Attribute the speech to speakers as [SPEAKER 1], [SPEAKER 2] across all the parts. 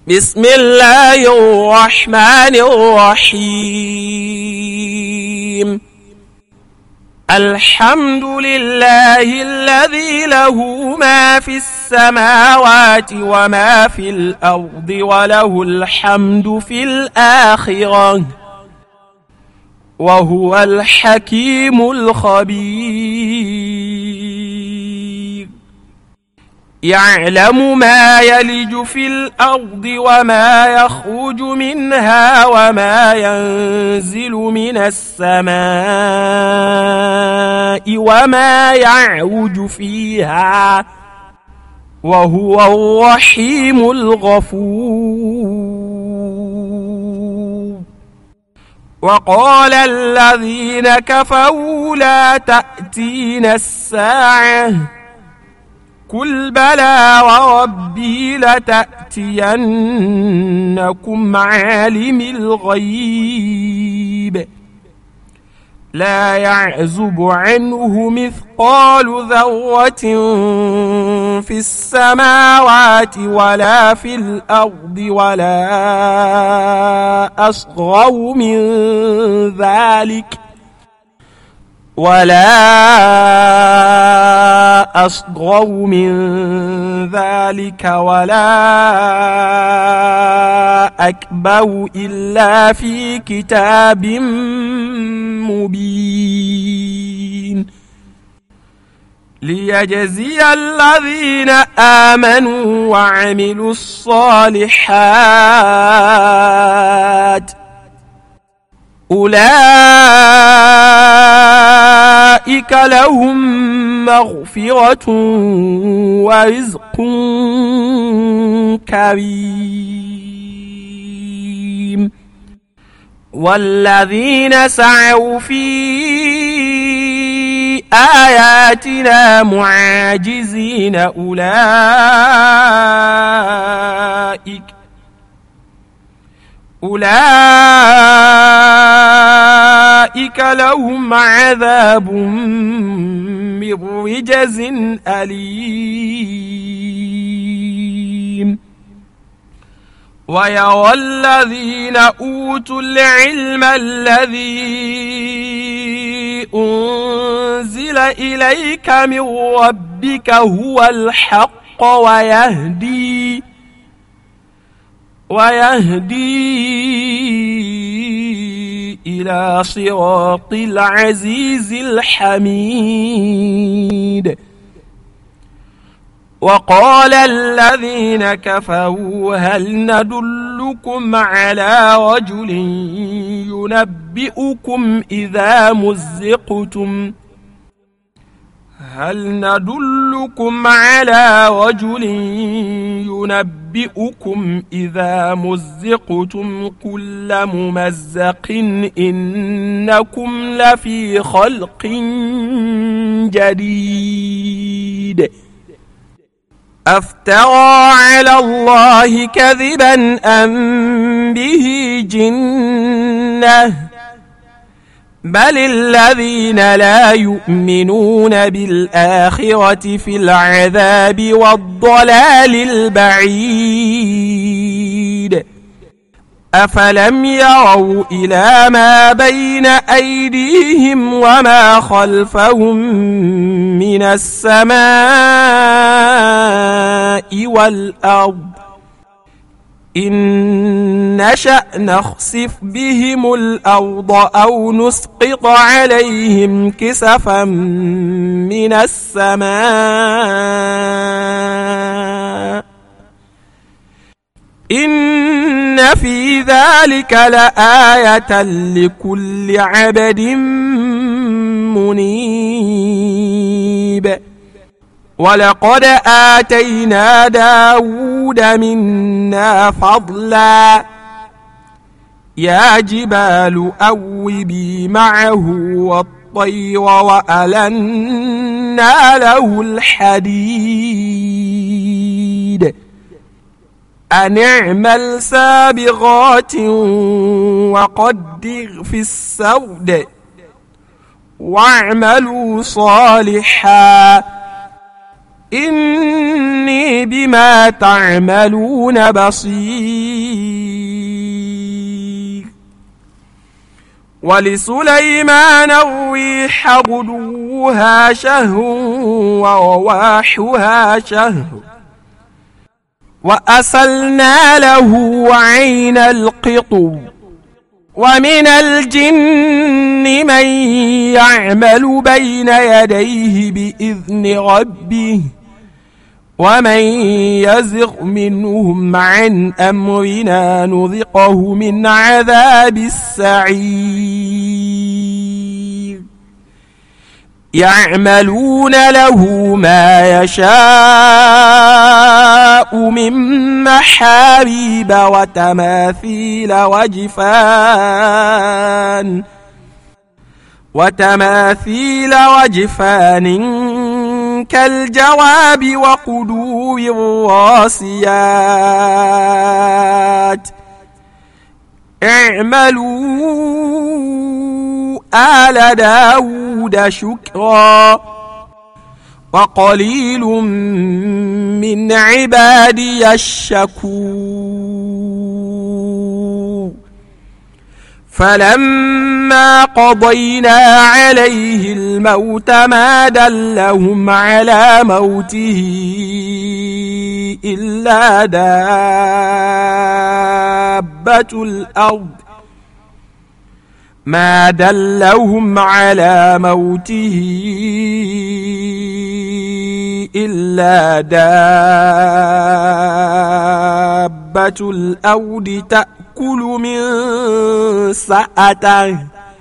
[SPEAKER 1] بسم الله الرحمن الرحيم. الحمد لله الذي له ما في السماوات وما في الأرض وله الحمد في الآخرة وهو الحكيم الخبير. يعلم ما يلج في الأرض وما يخرج منها وما ينزل من السماء وما يعرج فيها وهو الرحيم الغفور. وقال الذين كفروا لا تأتينا الساعة قل بلى وربي لتأتينكم عالم الغيب لا يعزب عنه مثقال ذرة في السماوات ولا في الأرض ولا أصغر من ذلك ولا أكبر إلا في كتاب مبين ليجزي الذين آمنوا وعملوا الصالحات أولئك لهم مغفرة ورزق كريم. والذين سعوا في آياتنا معاجزين أولئك لهم عذاب من رجز أليم. ويرى الذين أوتوا العلم الذي أنزل إليك من ربك هو الحق ويهدي إلى صراط العزيز الحميد. وقال الذين كفروا هل ندلكم على رجل ينبئكم إذا مزقتم كل ممزق إنكم لفي خلق جديد. أفترى على الله كذبا أم به جنة بل الذين لا يؤمنون بالآخرة في العذاب والضلال البعيد. أفلم يروا إلى ما بين أيديهم وما خلفهم من السماء والأرض إن نشأ نخسف بهم الأرض أو نسقط عليهم كسفا من السماء إن في ذلك لآية لكل عبد منيب. ولقد آتينا داود منا فضلا يا جبال أوبي معه والطير وألنا له الحديد أن اعمل سابغات وقدر في السرد واعملوا صالحا إني بما تعملون بصير. ولسليمان الريح غدوها شهر ورواحها شهر وأسلنا له عين القطر. ومن الجن من يعمل بين يديه بإذن ربه ومن يزغ منهم عن أمرنا نذقه من عذاب السعير. يعملون له ما يشاء من محاريب وتماثيل وجفان كالجواب وقدور الراسيات. اعملوا آل داود شكرا وقليل من عبادي الشكور. فلما قضينا عليه الموت ما دلهم على موته إلا دابة الأرض تأكل من سأته.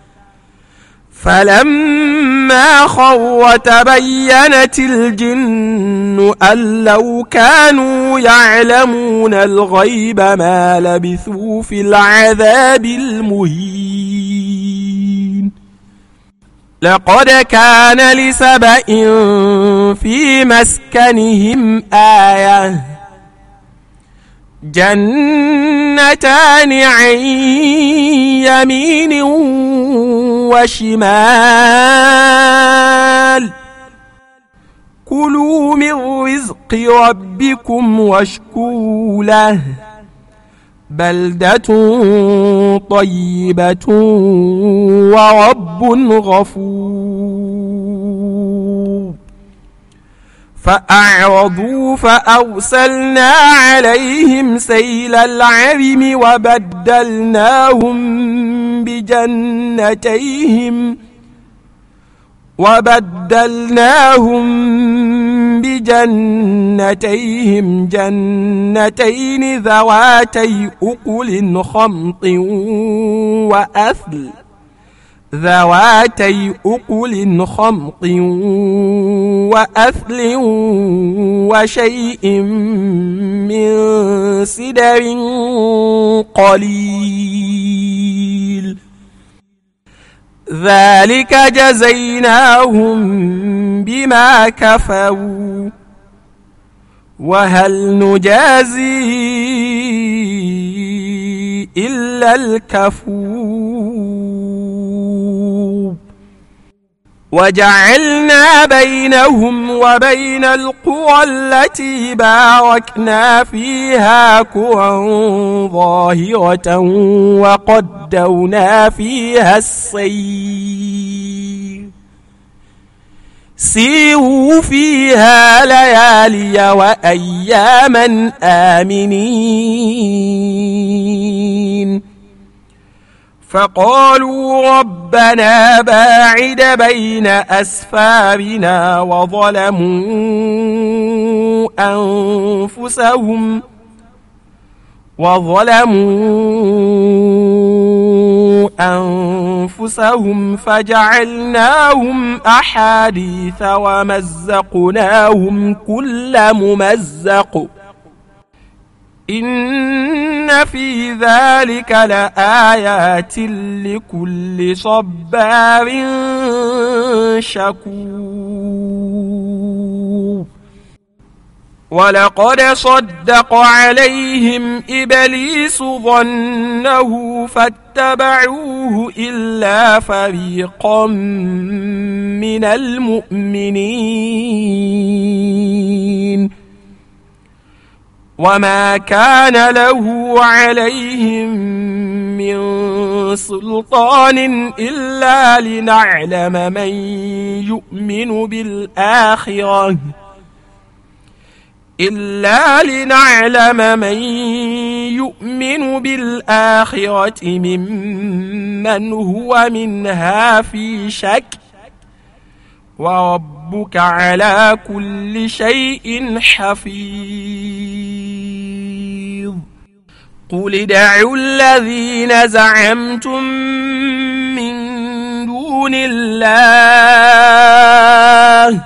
[SPEAKER 1] فلما خر تبينت الجن أن لو كانوا يعلمون الغيب ما لبثوا في العذاب المهين. لقد كان لسبإ في مسكنهم آية جنتان عن يمين وشمال كلوا من رزق ربكم واشكروا له بلدة طيبة ورب غفور. فأعرضوا فأرسلنا عليهم سيل العرم وبدلناهم بجنتيهم جنتين ذواتي أكل خمط وأثل وشيء من سدر قليل. ذلك جزيناهم بما كفروا وهل نجازي إلا الكفور. وجعلنا بينهم وبين القرى التي باركنا فيها قرى ظاهرة وقدرنا فيها السير. سيروا فيها ليالي وأياما آمنين. فقالوا ربنا باعد بين أسفارنا وظلموا أنفسهم فجعلناهم أحاديث ومزقناهم كل ممزق. إن في ذلك لآيات لكل صبار شكور. ولقد صدق عليهم إبليس ظنه فاتبعوه إلا فريقا من المؤمنين وما كان له عليهم من سلطان إلا لنعلم من يؤمن بالآخرة ممن هو منها في شك وربك على كل شيء حفيظ قل ادعوا الذين زعمتم من دون الله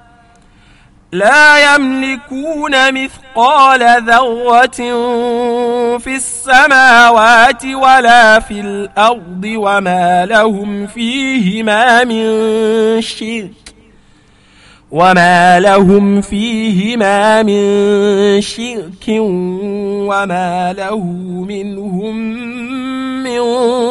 [SPEAKER 1] لا يملكون مثقال ذرة في السماوات ولا في الأرض وما لهم فيهما من شرك وما له منهم من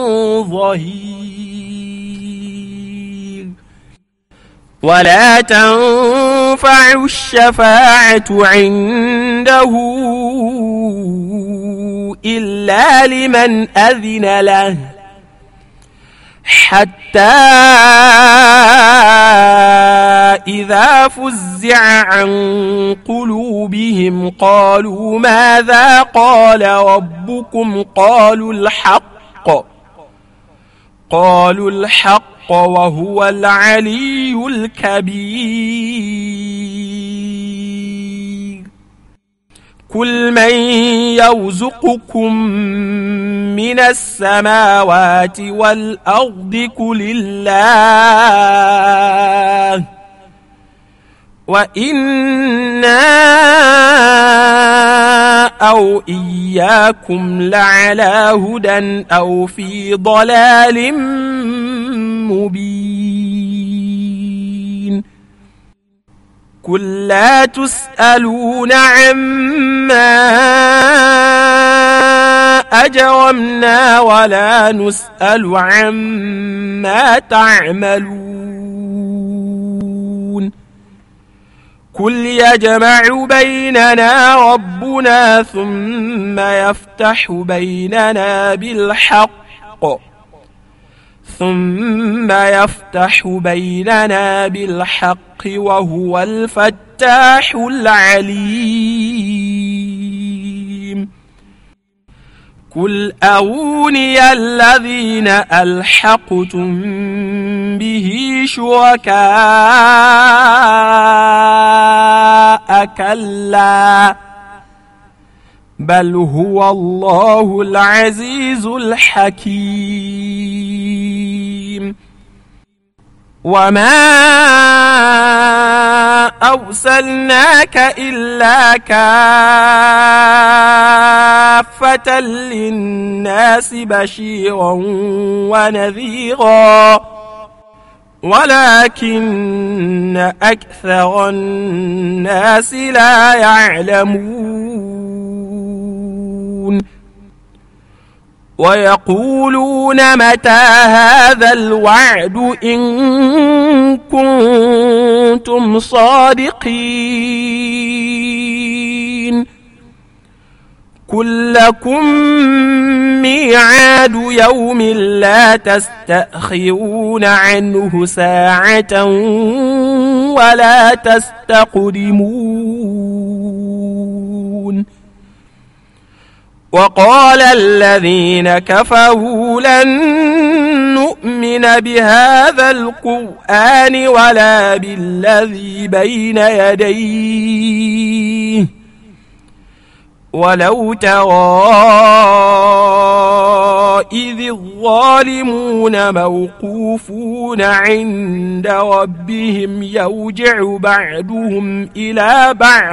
[SPEAKER 1] ظهير ولا تنفع الشفاعة عنده إلا لمن أذن له حتى إذا فزع عن قلوبهم قالوا ماذا قال ربكم قالوا الحق وهو العلي الكبير قل من يرزقكم من السماوات والأرض قل الله وإنا أو إياكم لعلى هدى أو في ضلال مبين قل لا تسألون عما أجرمنا ولا نسأل عما تعملون قل يجمع بيننا ربنا ثم يفتح بيننا بالحق وهو الفتاح العليم قل أروني الذين ألحقتم به شركاء كلا بل هو الله العزيز الحكيم وما أرسلناك إلا كافة للناس بشيرا ونذيرا ولكن أكثر الناس لا يعلمون ويقولون متى هذا الوعد إن كنتم صادقين قل لكم ميعاد يوم لا تستأخرون عنه ساعة ولا تستقدمون وقال الذين كفروا لن نؤمن بهذا القرآن ولا بالذي بين يديه ولو ترى إذ الظالمون موقوفون عند ربهم يرجع بعضهم إلى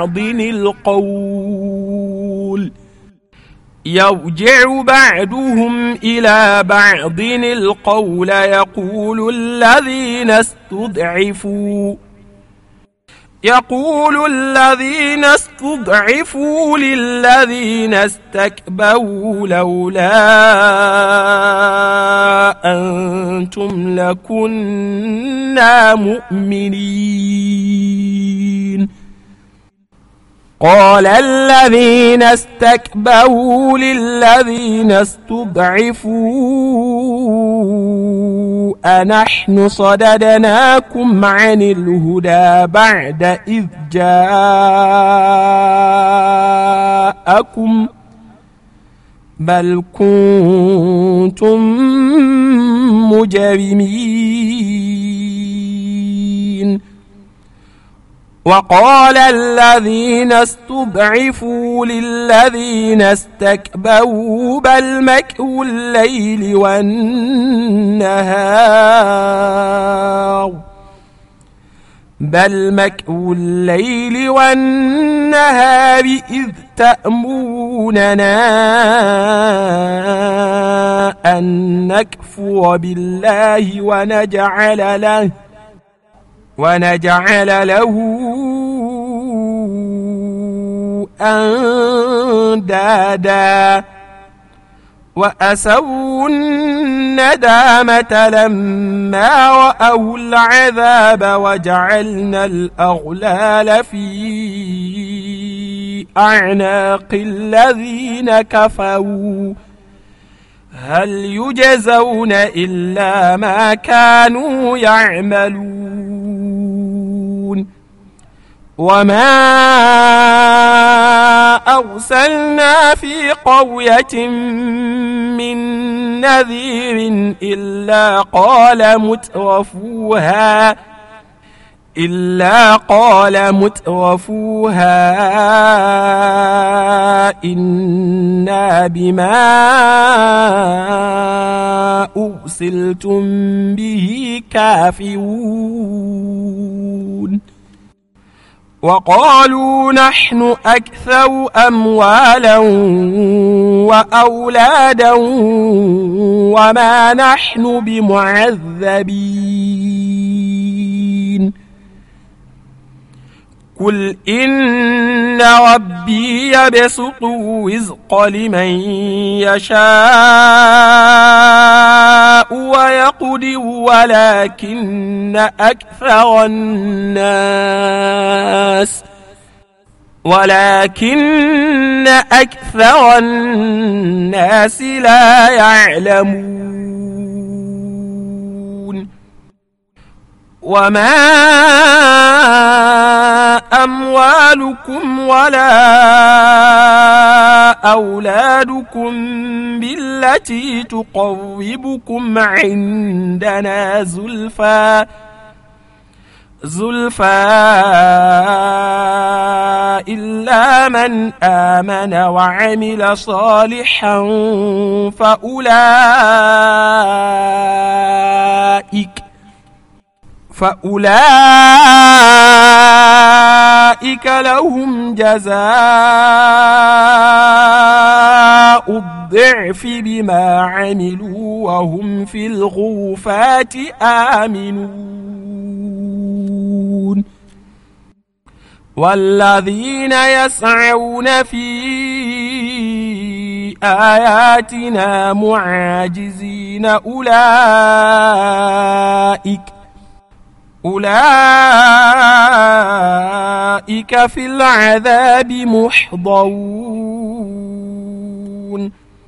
[SPEAKER 1] بعض القول يقول الذين استضعفوا يقول الذين استضعفوا للذين استكبروا لولا أنتم لكنا مؤمنين قال الذين استكبروا للذين استضعفوا أنحن صددناكم عن الهدى بعد إذ جاءكم بل كنتم مجرمين وقال الذين استضعفوا للذين استكبروا بل مكر الليل والنهار إذ تأمروننا أن نكفر بالله ونجعل له أندادا وأسروا الندامة لما رأوا العذاب وجعلنا الأغلال في أعناق الذين كفروا هل يجزون إلا ما كانوا يعملون وما أرسلنا في قرية من نذير إلا قال مترفوها إنا بما أرسلتم به كافرون وقالوا نحن أكثر أموالا وأولادا وما نحن بمعذبين قل إن ربي يبسط الرزق لمن يشاء ويقدر ولكن أكثر الناس لا يعلمون وما أموالكم ولا أولادكم بالتي تقربكم عندنا زلفى إلا من آمن وعمل صالحا فأولئك لهم جزاء الضعف بما عملوا وهم في الغرفات آمنون والذين يسعون في آياتنا معاجزين أولئك في العذاب محضرون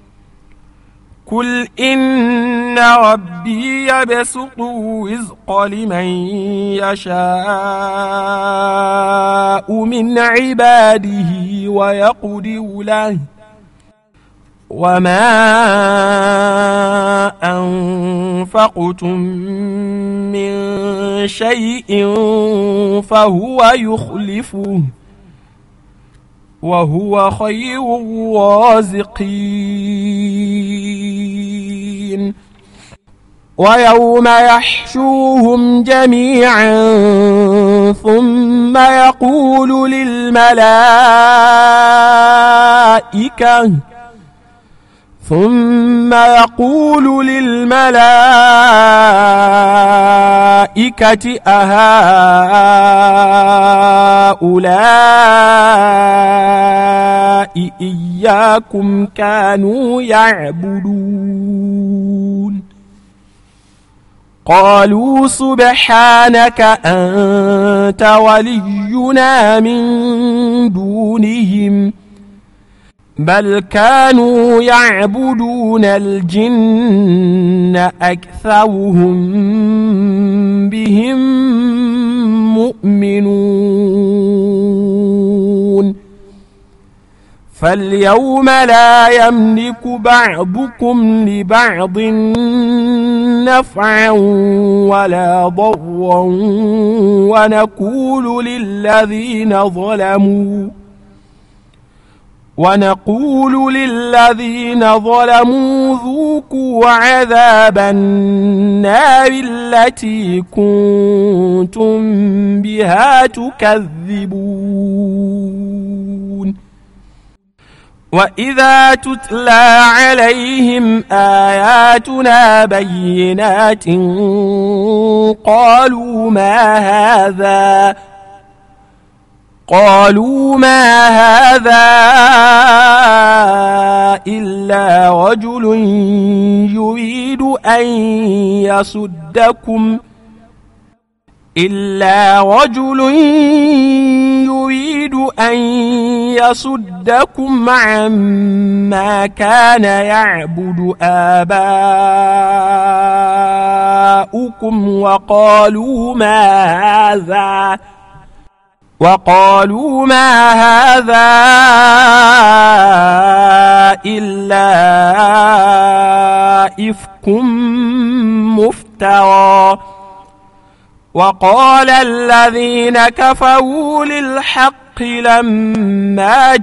[SPEAKER 1] قل إن ربي يبسط الرزق لمن يشاء من عباده ويقدر له وما أنفقتم من شيء فهو يخلفه وهو خير الرازقين ويوم يحشوهم جميعا ثم يقول للملائكة أهؤلاء إياكم كانوا يعبدون قالوا سبحانك أنت ولينا من دونهم بل كانوا يعبدون الجن أكثرهم بهم مؤمنون فاليوم لا يملك بعضكم لبعض نفعا ولا ضرا ونقول للذين ظلموا ذوقوا عذاب النار التي كنتم بها تكذبون وإذا تتلى عليهم آياتنا بينات قالوا ما هذا إلا رجل يريد أن يصدكم عما كان يعبد آباؤكم وقالوا ما هذا إلا إفك مفترى وقال الذين كفروا للحق لما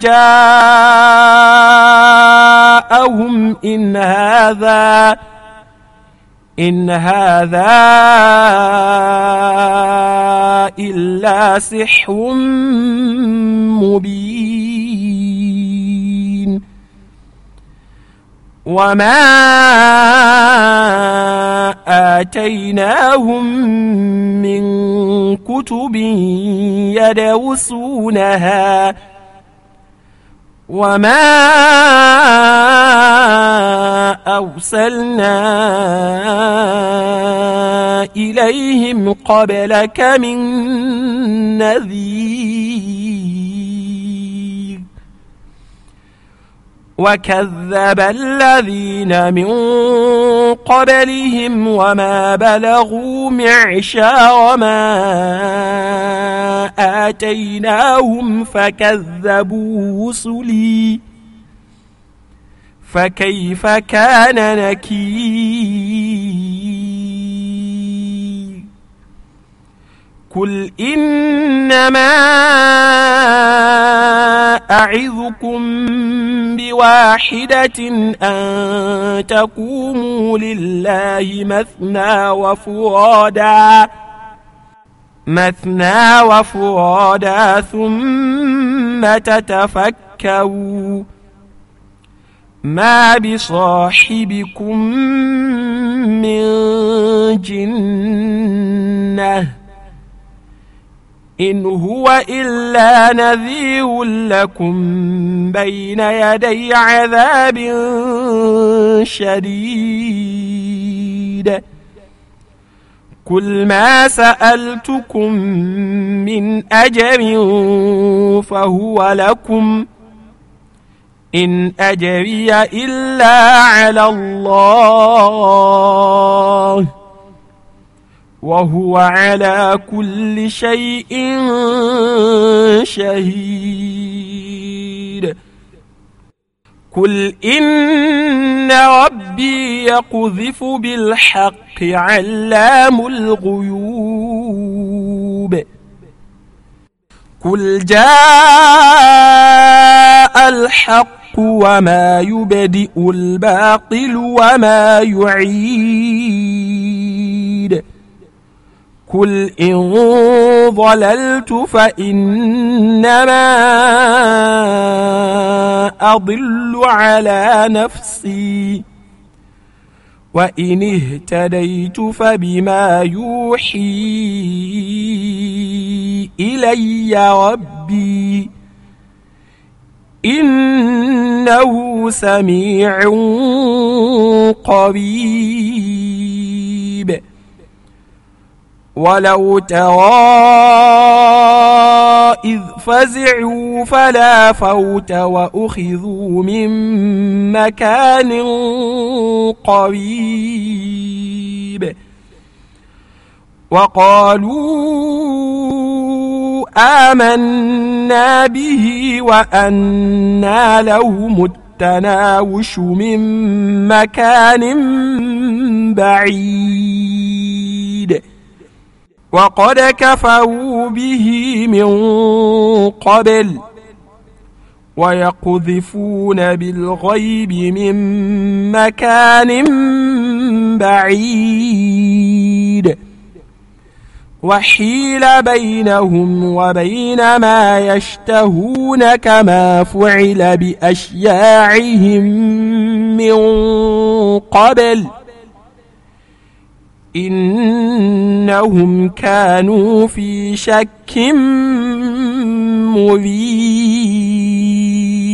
[SPEAKER 1] جاءهم إن هذا إلا سحر مبين وما آتيناهم من كتب يدرسونها وما أرسلنا إليهم قبلك من نذير وكذب الذين من قبلهم وما بلغوا معشار ما آتيناهم فكذبوا رسلي فكيف كان نكير قل إنما أعظكم بواحدة أن تقوموا لله مثنى وفرادا ثم تتفكروا ما بصاحبكم من جنة إن هو إلا نذير لكم بين يدي عذاب شديد قل ما سألتكم من أجر فهو لكم إن أجري إلا على الله وهو على كل شيء شهيد قل إن ربي يقذف بالحق علام الغيوب قل جاء الحق وما يبدئ الباطل وما يعيد قل إن ضللت فإنما أضل على نفسي وإن اهتديت فبما يوحي إلي ربي إنه سميع قريب. ولو ترى إذ فزعوا فلا فوت وأخذوا من مكان قريب وقالوا آمنا به وأنى لهم التناوش من مكان بعيد وقد كفروا به من قبل ويقذفون بالغيب من مكان بعيد وحيل بينهم وبين ما يشتهون كما فعل بأشياعهم من قبل إنهم كانوا في شك مريب.